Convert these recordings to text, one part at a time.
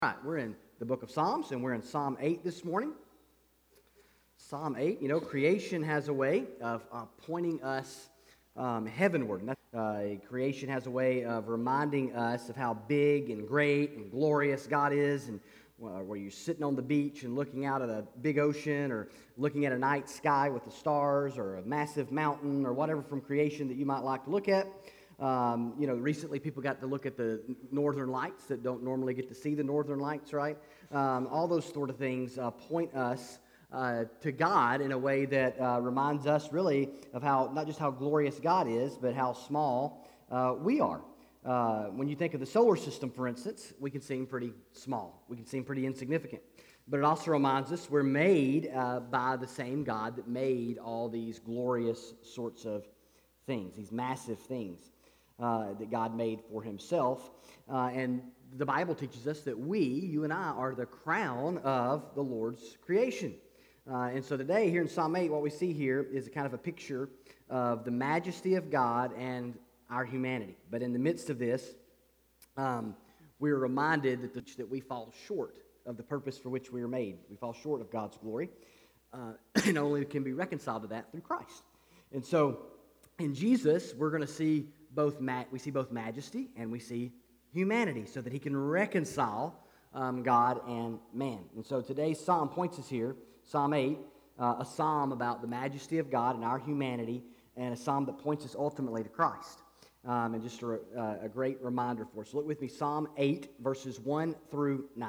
All right, we're in the book of Psalms, and we're in Psalm 8 this morning. Psalm 8, creation has a way of pointing us heavenward. Creation has a way of reminding us of how big and great and glorious God is, and where you're sitting on the beach and looking out at a big ocean, or looking at a night sky with the stars, or a massive mountain, or whatever from creation that you might like to look at. Recently people got to look at the northern lights that don't normally get to see the northern lights, right? All those sort of things point us to God in a way that reminds us really of how, not just how glorious God is, but how small we are. When you think of the solar system, for instance, we can seem pretty small. We can seem pretty insignificant. But it also reminds us we're made by the same God that made all these glorious sorts of things, these massive things that God made for himself. And the Bible teaches us that you and I, are the crown of the Lord's creation. And so today, here in Psalm 8, what we see here is a kind of a picture of the majesty of God and our humanity. But in the midst of this, we're reminded that we fall short of the purpose for which we are made. We fall short of God's glory, and only can be reconciled to that through Christ. And so, in Jesus, we're going to see both majesty and we see humanity, so that he can reconcile God and man. And so today's psalm points us here, Psalm 8, a psalm about the majesty of God and our humanity, and a psalm that points us ultimately to Christ. And just a great reminder for us. Look with me, Psalm 8, verses 1 through 9.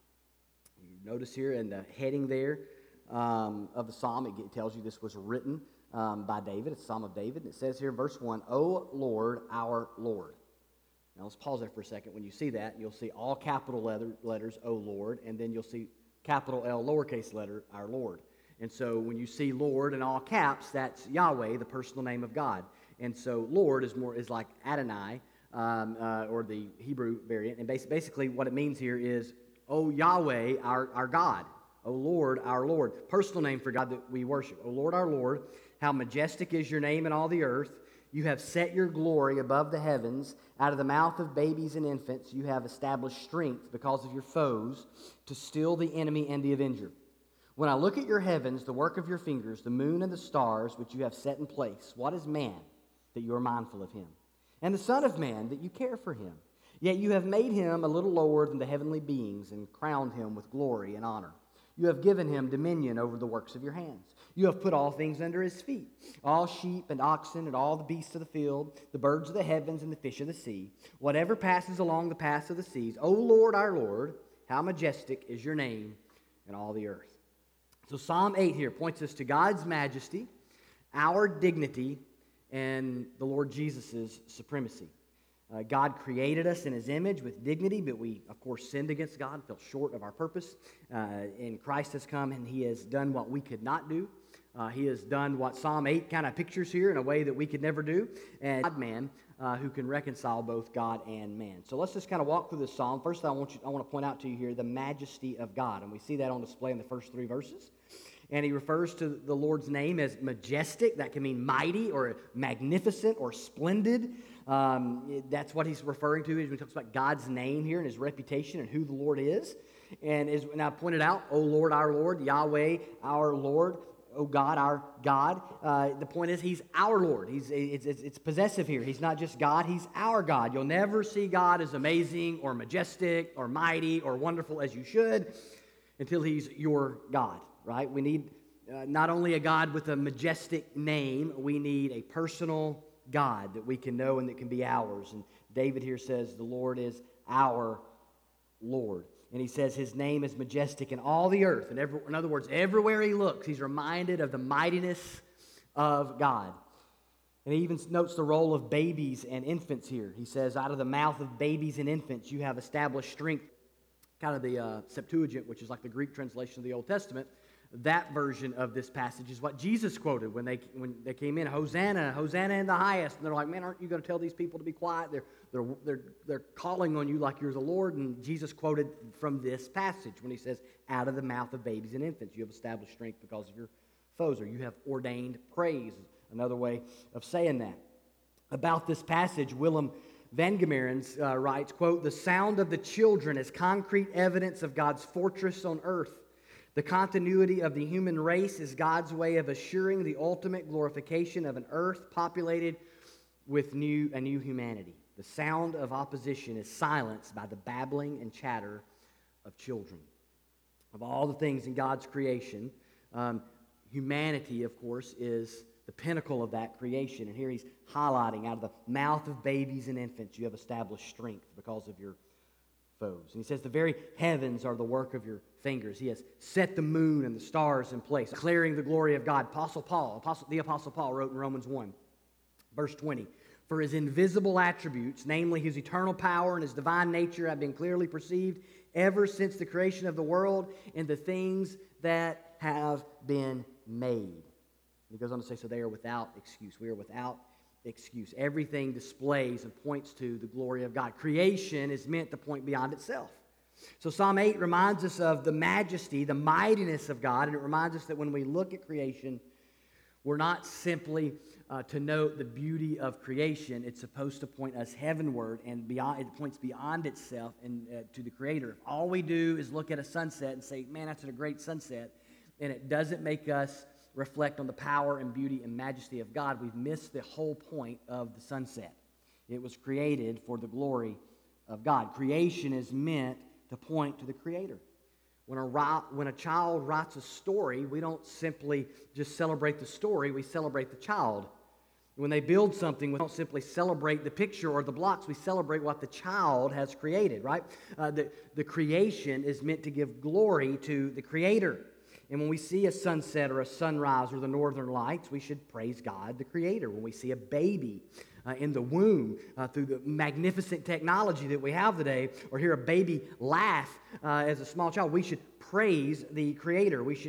You notice here in the heading there of the psalm, it tells you this was written by David. It's a Psalm of David. And it says here in verse 1, O Lord, our Lord. Now let's pause there for a second. When you see that, you'll see all capital letters, O Lord, and then you'll see capital L, lowercase letter, our Lord. And so when you see Lord in all caps, that's Yahweh, the personal name of God. And so Lord is like Adonai, or the Hebrew variant. And basically what it means here is, O Yahweh, our God. O Lord, our Lord. Personal name for God that we worship. O Lord, our Lord, how majestic is your name in all the earth. You have set your glory above the heavens. Out of the mouth of babies and infants, you have established strength because of your foes, to still the enemy and the avenger. When I look at your heavens, the work of your fingers, the moon and the stars which you have set in place, what is man that you are mindful of him? And the Son of Man that you care for him? Yet you have made him a little lower than the heavenly beings and crowned him with glory and honor. You have given him dominion over the works of your hands. You have put all things under his feet, all sheep and oxen and all the beasts of the field, the birds of the heavens and the fish of the sea, whatever passes along the paths of the seas. O Lord, our Lord, how majestic is your name in all the earth. So Psalm 8 here points us to God's majesty, our dignity, and the Lord Jesus' supremacy. God created us in his image with dignity, but we, of course, sinned against God and fell short of our purpose. And Christ has come and he has done what we could not do. He has done what Psalm 8 kind of pictures here in a way that we could never do. And God-man who can reconcile both God and man. So let's just kind of walk through this psalm. First, I want to point out to you here the majesty of God. And we see that on display in the first three verses. And he refers to the Lord's name as majestic. That can mean mighty or magnificent or splendid. That's what he's referring to when he talks about God's name here and his reputation and who the Lord is. And as I pointed out, O Lord, our Lord, Yahweh, our Lord, O God, our God. The point is he's our Lord. It's possessive here. He's not just God, he's our God. You'll never see God as amazing or majestic or mighty or wonderful as you should until he's your God, right? We need not only a God with a majestic name, we need a personal God that we can know and that can be ours. And David here says the Lord is our Lord. And he says his name is majestic in all the earth. And in other words, everywhere he looks, he's reminded of the mightiness of God. And he even notes the role of babies and infants here. He says, out of the mouth of babies and infants, you have established strength. Kind of the Septuagint, which is like the Greek translation of the Old Testament. That version of this passage is what Jesus quoted when they came in, Hosanna, Hosanna in the highest. And they're like, man, aren't you going to tell these people to be quiet? They're calling on you like you're the Lord. And Jesus quoted from this passage when he says, out of the mouth of babies and infants, you have established strength because of your foes, or you have ordained praise, another way of saying that. About this passage, Willem Van Gemerens writes, quote, "The sound of the children is concrete evidence of God's fortress on earth. The continuity of the human race is God's way of assuring the ultimate glorification of an earth populated with a new humanity. The sound of opposition is silenced by the babbling and chatter of children." Of all the things in God's creation, humanity, of course, is the pinnacle of that creation. And here he's highlighting, out of the mouth of babies and infants, you have established strength because of your foes. And he says, the very heavens are the work of your fingers. He has set the moon and the stars in place, declaring the glory of God. The Apostle Paul wrote in Romans 1, verse 20, "For his invisible attributes, namely his eternal power and his divine nature, have been clearly perceived ever since the creation of the world and the things that have been made." He goes on to say, so they are without excuse. We are without excuse. Everything displays and points to the glory of God. Creation is meant to point beyond itself. So Psalm 8 reminds us of the majesty, the mightiness of God, and it reminds us that when we look at creation, we're not simply to note the beauty of creation. It's supposed to point us heavenward and beyond. It points beyond itself and to the Creator. If all we do is look at a sunset and say, man, that's a great sunset, and it doesn't make us reflect on the power and beauty and majesty of God, we've missed the whole point of the sunset. It was created for the glory of God. Creation is meant to point to the Creator. When a child writes a story, we don't simply just celebrate the story, we celebrate the child. When they build something, we don't simply celebrate the picture or the blocks, we celebrate what the child has created, right? The creation is meant to give glory to the Creator. And when we see a sunset or a sunrise or the northern lights, we should praise God, the Creator. When we see a baby in the womb through the magnificent technology that we have today, or hear a baby laugh as a small child, we should praise the Creator. We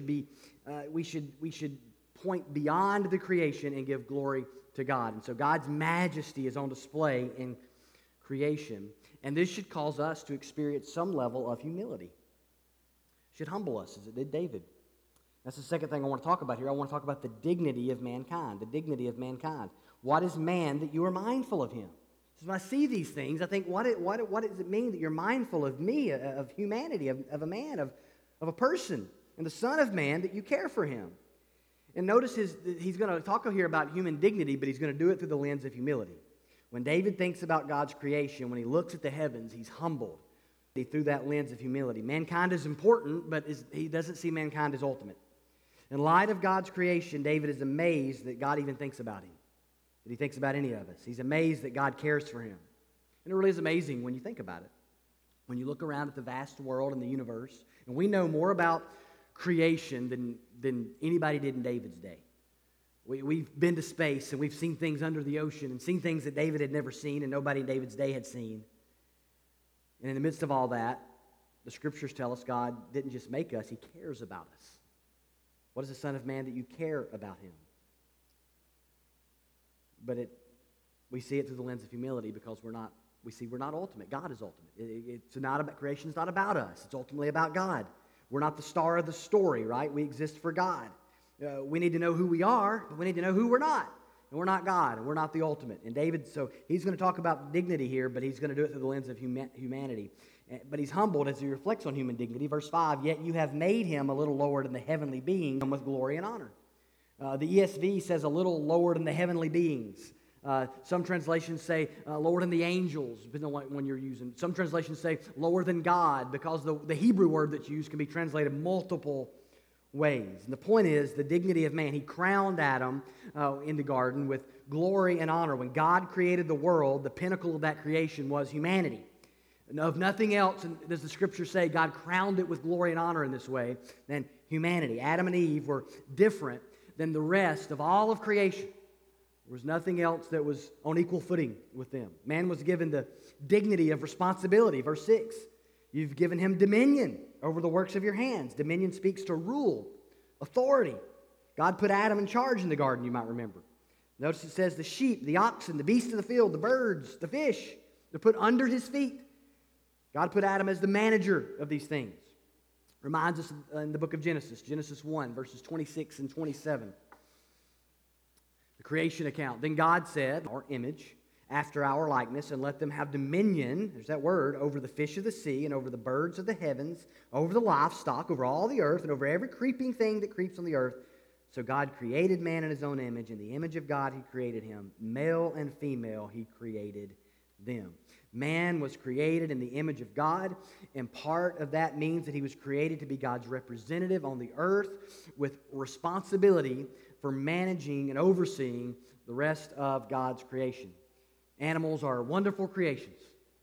should point beyond the creation and give glory to God. And so God's majesty is on display in creation. And this should cause us to experience some level of humility. It should humble us, as it did David. That's the second thing I want to talk about here. I want to talk about the dignity of mankind. The dignity of mankind. What is man that you are mindful of him? So when I see these things, I think, what does it mean that you're mindful of me, of humanity, of a man, of a person, and the Son of Man, that you care for him? And notice he's going to talk here about human dignity, but he's going to do it through the lens of humility. When David thinks about God's creation, when he looks at the heavens, he's humbled through that lens of humility. Mankind is important, but he doesn't see mankind as ultimate. In light of God's creation, David is amazed that God even thinks about him, that he thinks about any of us. He's amazed that God cares for him. And it really is amazing when you think about it. When you look around at the vast world and the universe, and we know more about creation than anybody did in David's day. We've been to space, and we've seen things under the ocean, and seen things that David had never seen and nobody in David's day had seen. And in the midst of all that, the Scriptures tell us God didn't just make us, He cares about us. What is the Son of Man that you care about Him? But we see it through the lens of humility because we're not ultimate. God is ultimate. Creation is not about us. It's ultimately about God. We're not the star of the story, right? We exist for God. We need to know who we are, but we need to know who we're not. And we're not God, and we're not the ultimate. And David, so he's going to talk about dignity here, but he's going to do it through the lens of humanity. But he's humbled as he reflects on human dignity. Verse 5, "Yet you have made him a little lower than the heavenly beings with glory and honor." The ESV says a little lower than the heavenly beings. Some translations say lower than the angels, depending on when you're using. Some translations say lower than God, because the Hebrew word that's used can be translated multiple ways. And the point is the dignity of man. He crowned Adam in the garden with glory and honor. When God created the world, the pinnacle of that creation was humanity. And of nothing else, and does the Scripture say, God crowned it with glory and honor in this way, than humanity. Adam and Eve were different than the rest of all of creation. There was nothing else that was on equal footing with them. Man was given the dignity of responsibility. Verse 6, "You've given him dominion over the works of your hands." Dominion speaks to rule, authority. God put Adam in charge in the garden, you might remember. Notice it says the sheep, the oxen, the beasts of the field, the birds, the fish, they're put under his feet. God put Adam as the manager of these things. Reminds us in the book of Genesis 1, verses 26 and 27. The creation account. "Then God said," our image, after our likeness, and let them have dominion, there's that word, over the fish of the sea, and over the birds of the heavens, over the livestock, over all the earth, and over every creeping thing that creeps on the earth. So God created man in his own image. In the image of God he created him. Male and female he created them. Man was created in the image of God, and part of that means that he was created to be God's representative on the earth with responsibility for managing and overseeing the rest of God's creation. Animals are wonderful creations,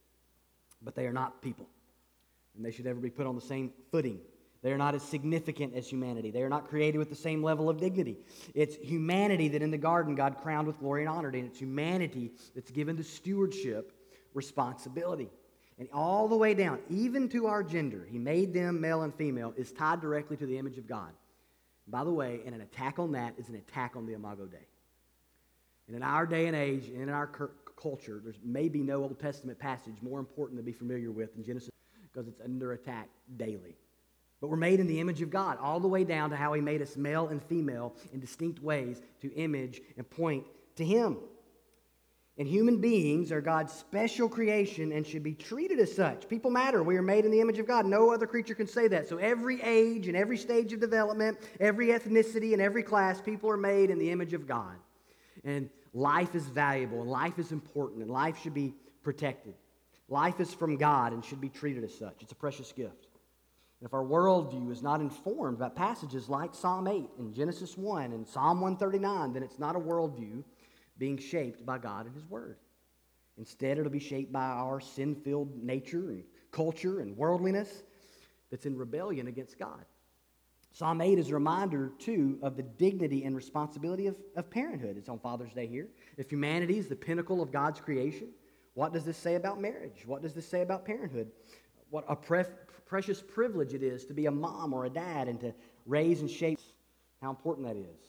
but they are not people, and they should never be put on the same footing. They are not as significant as humanity. They are not created with the same level of dignity. It's humanity that in the garden God crowned with glory and honor, and it's humanity that's given the stewardship responsibility. And all the way down, even to our gender, he made them male and female, is tied directly to the image of God. By the way, and an attack on that is an attack on the Imago Dei. And in our day and age, and in our culture, there's maybe no Old Testament passage more important to be familiar with than Genesis, because it's under attack daily. But we're made in the image of God, all the way down to how he made us male and female in distinct ways to image and point to him. And human beings are God's special creation and should be treated as such. People matter. We are made in the image of God. No other creature can say that. So every age and every stage of development, every ethnicity and every class, people are made in the image of God. And life is valuable, and life is important, and life should be protected. Life is from God and should be treated as such. It's a precious gift. And if our worldview is not informed by passages like Psalm 8 and Genesis 1 and Psalm 139, then it's not a worldview being shaped by God and his word. Instead, it'll be shaped by our sin-filled nature and culture and worldliness that's in rebellion against God. Psalm 8 is a reminder, too, of the dignity and responsibility of parenthood. It's on Father's Day here. If humanity is the pinnacle of God's creation, what does this say about marriage? What does this say about parenthood? What a precious privilege it is to be a mom or a dad and to raise and shape. How important that is.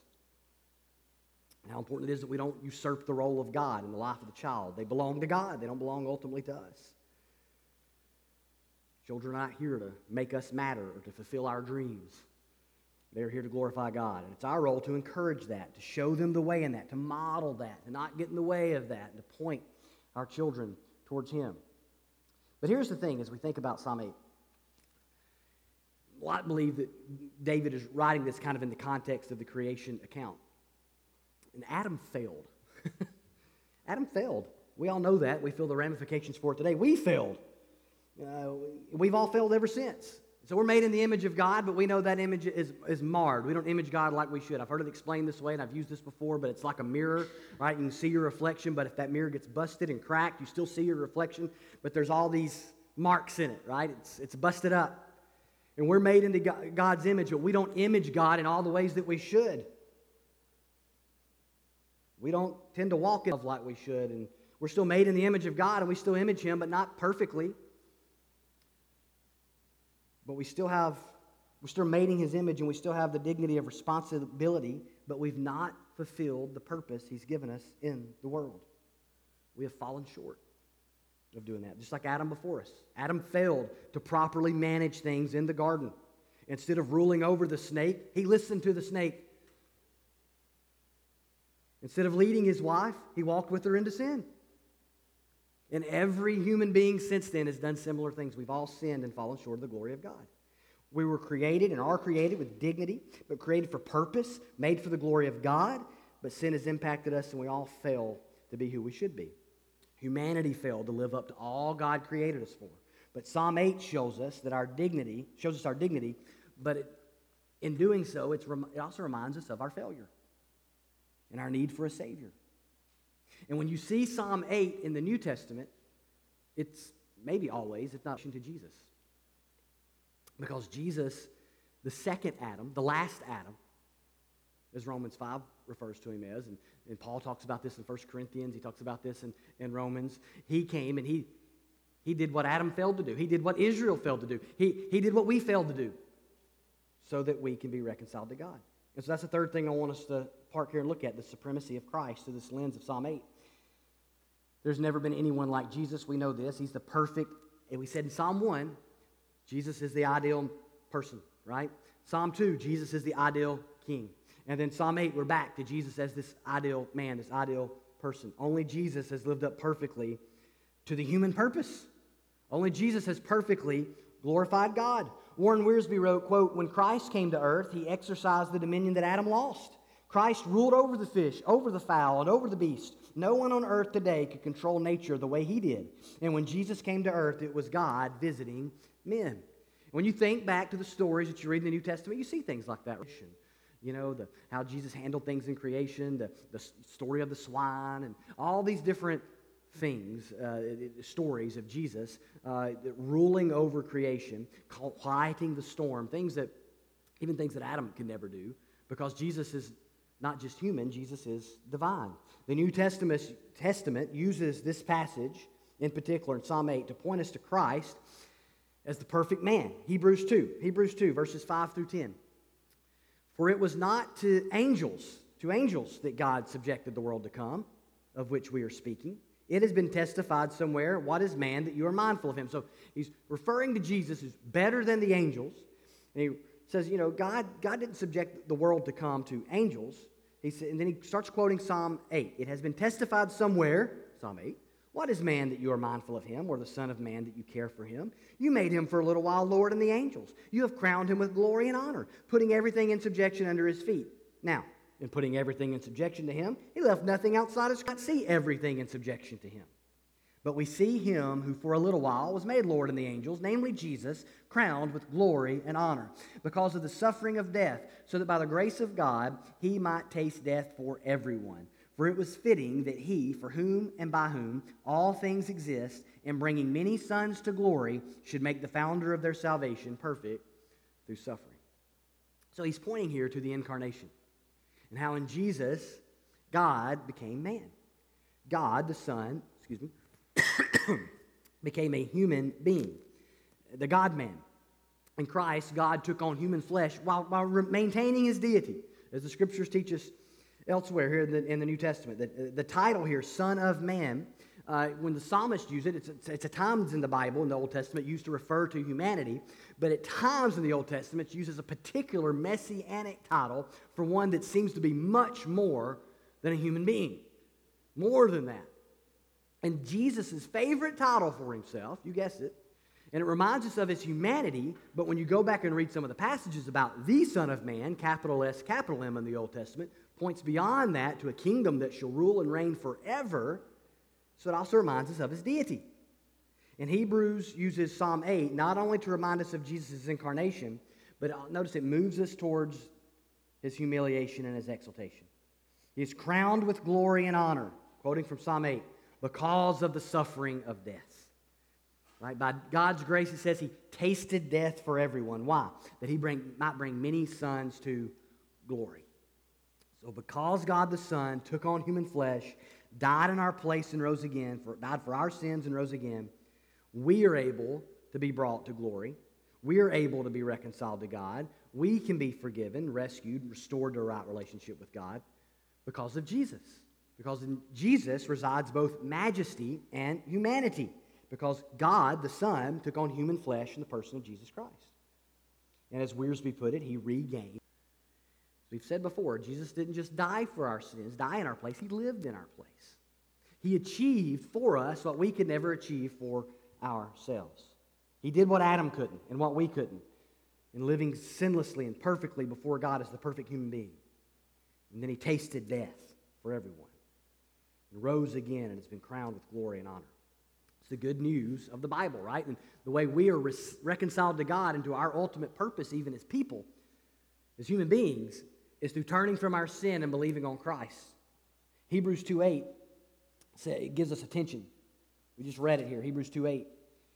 And how important it is that we don't usurp the role of God in the life of the child. They belong to God. They don't belong ultimately to us. Children are not here to make us matter or to fulfill our dreams. They're here to glorify God. And it's our role to encourage that, to show them the way in that, to model that, to not get in the way of that, and to point our children towards him. But here's the thing as we think about Psalm 8. A lot believe that David is writing this kind of in the context of the creation account. And Adam failed. Adam failed. We all know that. We feel the ramifications for it today. We failed. We've all failed ever since. So we're made in the image of God, but we know that image is marred. We don't image God like we should. I've heard it explained this way, and I've used this before, but it's like a mirror, right? You can see your reflection, but if that mirror gets busted and cracked, you still see your reflection, but there's all these marks in it, right? It's busted up. And we're made into God's image, but we don't image God in all the ways that we should. We don't tend to walk in love like we should, and we're still made in the image of God, and we still image him, but not perfectly. But we're still made in his image, and we still have the dignity of responsibility, but we've not fulfilled the purpose he's given us in the world. We have fallen short of doing that, just like Adam before us. Adam failed to properly manage things in the garden. Instead of ruling over the snake, he listened to the snake. Instead of leading his wife, he walked with her into sin. And every human being since then has done similar things. We've all sinned and fallen short of the glory of God. We were created and are created with dignity, but created for purpose, made for the glory of God. But sin has impacted us, and we all fail to be who we should be. Humanity failed to live up to all God created us for. But Psalm 8 shows us our dignity, but in doing so, it also reminds us of our failure and our need for a Savior. And when you see Psalm 8 in the New Testament, it's maybe always, if not to Jesus. Because Jesus, the second Adam, the last Adam, as Romans 5 refers to him as, and Paul talks about this in 1 Corinthians, he talks about this in Romans. He came and he did what Adam failed to do. He did what Israel failed to do. He did what we failed to do so that we can be reconciled to God. And so that's the third thing I want us to park here and look at, the supremacy of Christ through this lens of Psalm 8. There's never been anyone like Jesus. We know this. He's the perfect, and we said in Psalm 1, Jesus is the ideal person, right? Psalm 2, Jesus is the ideal king. And then Psalm 8, we're back to Jesus as this ideal man, this ideal person. Only Jesus has lived up perfectly to the human purpose. Only Jesus has perfectly glorified God. Warren Wiersbe wrote, quote, "When Christ came to earth, he exercised the dominion that Adam lost. Christ ruled over the fish, over the fowl, and over the beast. No one on earth today could control nature the way he did. And when Jesus came to earth, it was God visiting men." When you think back to the stories that you read in the New Testament, you see things like that. You know, how Jesus handled things in creation, the story of the swine, and all these different things, stories of Jesus ruling over creation, quieting the storm, even things that Adam could never do, because Jesus is not just human, Jesus is divine. The New Testament uses this passage, in particular in Psalm 8, to point us to Christ as the perfect man. Hebrews 2, verses 5 through 10. "For it was not to angels that God subjected the world to come, of which we are speaking. It has been testified somewhere, 'What is man that you are mindful of him?'" So he's referring to Jesus as better than the angels. And he says, you know, God didn't subject the world to come to angels. And then he starts quoting Psalm 8. "It has been testified somewhere," Psalm 8, "'What is man that you are mindful of him, or the son of man that you care for him? You made him for a little while Lord in the angels. You have crowned him with glory and honor, putting everything in subjection under his feet.' Now, in putting everything in subjection to him, he left nothing outside his control. See everything in subjection to him. But we see him who for a little while was made Lord in the angels, namely Jesus, crowned with glory and honor, because of the suffering of death, so that by the grace of God he might taste death for everyone. For it was fitting that he, for whom and by whom all things exist, in bringing many sons to glory, should make the founder of their salvation perfect through suffering." So he's pointing here to the incarnation, and how in Jesus, God became man. God, the Son, became a human being, the God-man. In Christ, God took on human flesh while maintaining his deity, as the Scriptures teach us elsewhere here in the New Testament. The title here, Son of Man, when the psalmist uses it, it's at times in the Bible, in the Old Testament, used to refer to humanity, but at times in the Old Testament, it's used as a particular messianic title for one that seems to be much more than a human being. More than that. And Jesus' favorite title for himself, you guessed it, and it reminds us of his humanity, but when you go back and read some of the passages about the Son of Man, capital S, capital M in the Old Testament, points beyond that to a kingdom that shall rule and reign forever, so it also reminds us of his deity. And Hebrews uses Psalm 8 not only to remind us of Jesus' incarnation, but notice it moves us towards his humiliation and his exaltation. He is crowned with glory and honor, quoting from Psalm 8, because of the suffering of death. Right? By God's grace, it says he tasted death for everyone. Why? That he might bring many sons to glory. So because God the Son took on human flesh, died in our place and rose again, died for our sins and rose again, we are able to be brought to glory. We are able to be reconciled to God. We can be forgiven, rescued, restored to a right relationship with God because of Jesus. Because in Jesus resides both majesty and humanity. Because God, the Son, took on human flesh in the person of Jesus Christ. And as Wiersbe put it, he regained. As we've said before, Jesus didn't just die for our sins, die in our place. He lived in our place. He achieved for us what we could never achieve for ourselves. He did what Adam couldn't and what we couldn't, in living sinlessly and perfectly before God as the perfect human being. And then he tasted death for everyone. And rose again and has been crowned with glory and honor. It's the good news of the Bible, right? And the way we are reconciled to God and to our ultimate purpose, even as people, as human beings, is through turning from our sin and believing on Christ. Hebrews 2:8 it gives us attention. We just read it here, Hebrews 2:8.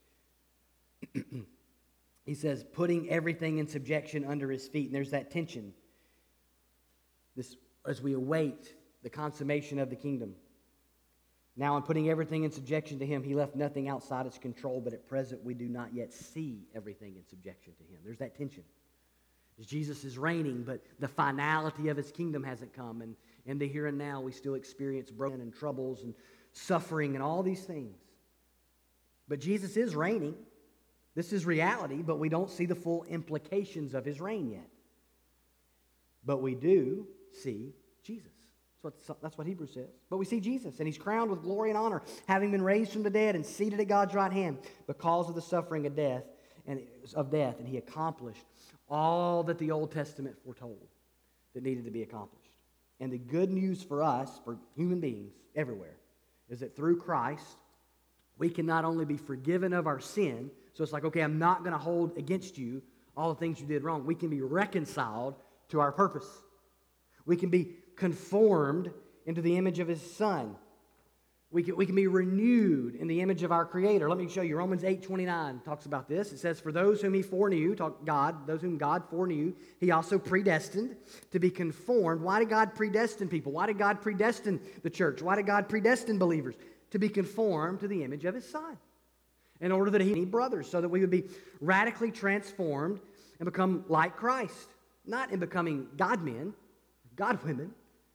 He says, putting everything in subjection under his feet. And there's that tension. This, as we await the consummation of the kingdom. Now, in putting everything in subjection to him, he left nothing outside his control, but at present we do not yet see everything in subjection to him. There's that tension. As Jesus is reigning, but the finality of his kingdom hasn't come. And in the here and now, we still experience broken and troubles and suffering and all these things. But Jesus is reigning. This is reality, but we don't see the full implications of his reign yet. But we do see Jesus. That's what Hebrews says. But we see Jesus, and he's crowned with glory and honor, having been raised from the dead and seated at God's right hand because of the suffering of death, and he accomplished all that the Old Testament foretold that needed to be accomplished. And the good news for us, for human beings everywhere, is that through Christ, we can not only be forgiven of our sin, so it's like, okay, I'm not going to hold against you all the things you did wrong. We can be reconciled to our purpose. We can be conformed into the image of His Son. We can be renewed in the image of our Creator. Let me show you. Romans 8:29 talks about this. It says, for those whom He foreknew, those whom God foreknew, He also predestined to be conformed. Why did God predestine people? Why did God predestine the church? Why did God predestine believers? To be conformed to the image of His Son. In order that He need brothers, so that we would be radically transformed and become like Christ. Not in becoming God-men, God-women,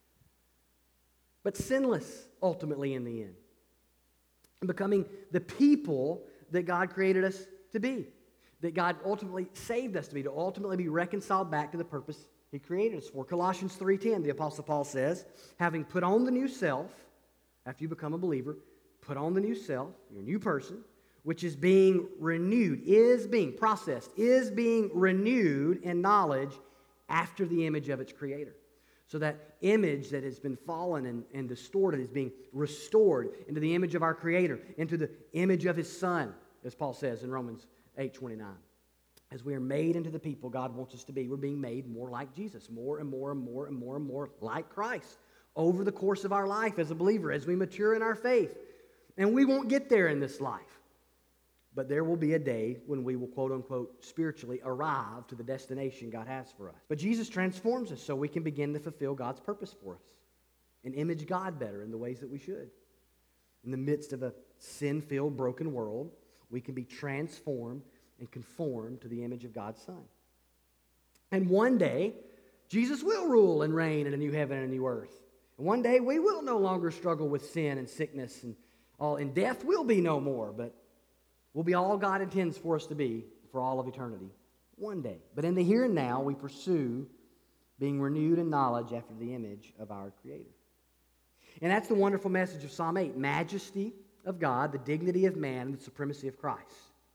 but sinless ultimately in the end. And becoming the people that God created us to be. That God ultimately saved us to be. To ultimately be reconciled back to the purpose He created us for. Colossians 3:10, the Apostle Paul says, having put on the new self, after you become a believer, put on the new self, your new person, which is being renewed, is being processed, is being renewed in knowledge after the image of its creator. So that image that has been fallen and distorted is being restored into the image of our Creator, into the image of His Son, as Paul says in Romans 8:29. As we are made into the people God wants us to be, we're being made more like Jesus, more and more and more and more and more like Christ over the course of our life as a believer, as we mature in our faith. And we won't get there in this life. But there will be a day when we will, quote unquote, spiritually arrive to the destination God has for us. But Jesus transforms us so we can begin to fulfill God's purpose for us and image God better in the ways that we should. In the midst of a sin-filled, broken world, we can be transformed and conformed to the image of God's Son. And one day, Jesus will rule and reign in a new heaven and a new earth. And one day, we will no longer struggle with sin and sickness and all, and death will be no more, but we'll be all God intends for us to be for all of eternity one day. But in the here and now, we pursue being renewed in knowledge after the image of our Creator. And that's the wonderful message of Psalm 8. Majesty of God, the dignity of man, and the supremacy of Christ.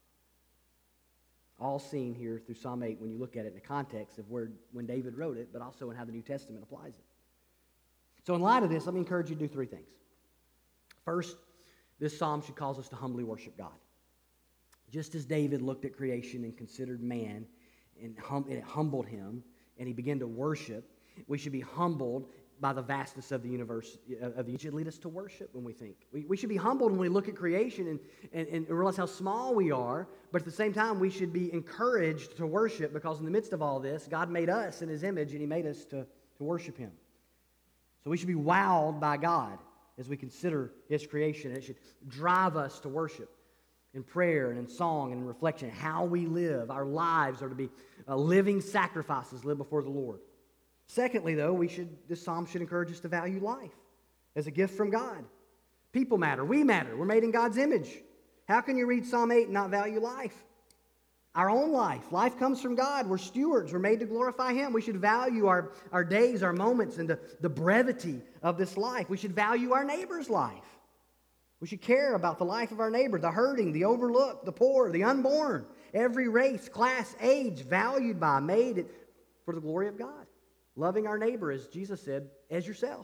All seen here through Psalm 8 when you look at it in the context of when David wrote it, but also in how the New Testament applies it. So in light of this, let me encourage you to do three things. First, this psalm should cause us to humbly worship God. Just as David looked at creation and considered man, and it humbled him, and he began to worship, we should be humbled by the vastness of the universe. It should lead us to worship when we think. We should be humbled when we look at creation and realize how small we are, but at the same time, we should be encouraged to worship because in the midst of all this, God made us in His image, and He made us to worship Him. So we should be wowed by God as we consider His creation. It should drive us to worship. In prayer and in song and in reflection, how we live. Our lives are to be living sacrifices lived before the Lord. Secondly, though, this psalm should encourage us to value life as a gift from God. People matter. We matter. We're made in God's image. How can you read Psalm 8 and not value life? Our own life. Life comes from God. We're stewards. We're made to glorify Him. We should value our days, our moments, and the brevity of this life. We should value our neighbor's life. We should care about the life of our neighbor, the hurting, the overlooked, the poor, the unborn, every race, class, age, valued by, made for the glory of God. Loving our neighbor, as Jesus said, as yourself.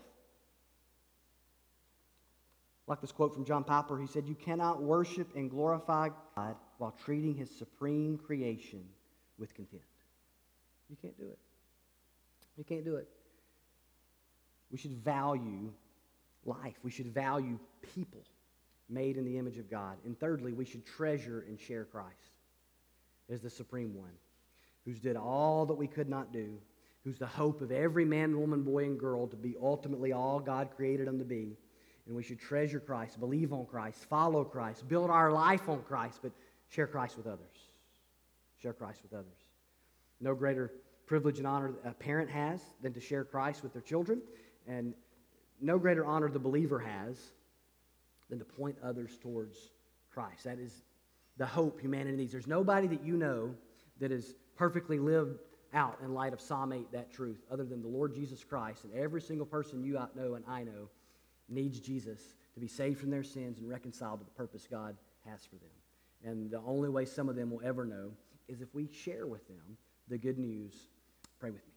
Like this quote from John Piper, he said, "You cannot worship and glorify God while treating His supreme creation with contempt." You can't do it. You can't do it. We should value life. We should value people made in the image of God. And thirdly, we should treasure and share Christ as the supreme one, who's did all that we could not do, who's the hope of every man, woman, boy, and girl to be ultimately all God created them to be. And we should treasure Christ, believe on Christ, follow Christ, build our life on Christ, but share Christ with others. Share Christ with others. No greater privilege and honor a parent has than to share Christ with their children, and no greater honor the believer has than to point others towards Christ. That is the hope humanity needs. There's nobody that you know that has perfectly lived out in light of Psalm 8 that truth, other than the Lord Jesus Christ, and every single person you know and I know needs Jesus to be saved from their sins and reconciled to the purpose God has for them. And the only way some of them will ever know is if we share with them the good news. Pray with me.